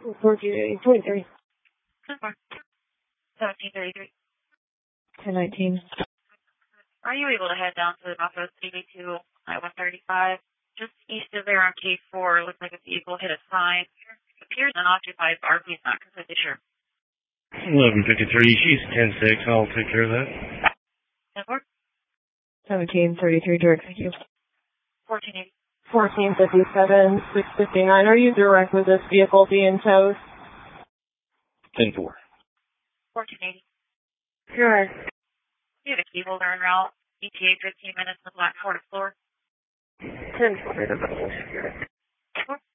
1423. 1733. 1019. Are you able to head down to the Northwest 82 at 135? Just east of there on K4, looks like a vehicle hit a sign. Appears unoccupied, but RP is not completely sure. 1153, she's 10-6. I'll take care of that. 10-4. 1733 direct, thank you. 1480. 1457, 659. Are you direct with this vehicle being towed? 10-4. 1480. Sure. You have a key holder en route. ETA 15 minutes in the Black Forest floor. 10-4.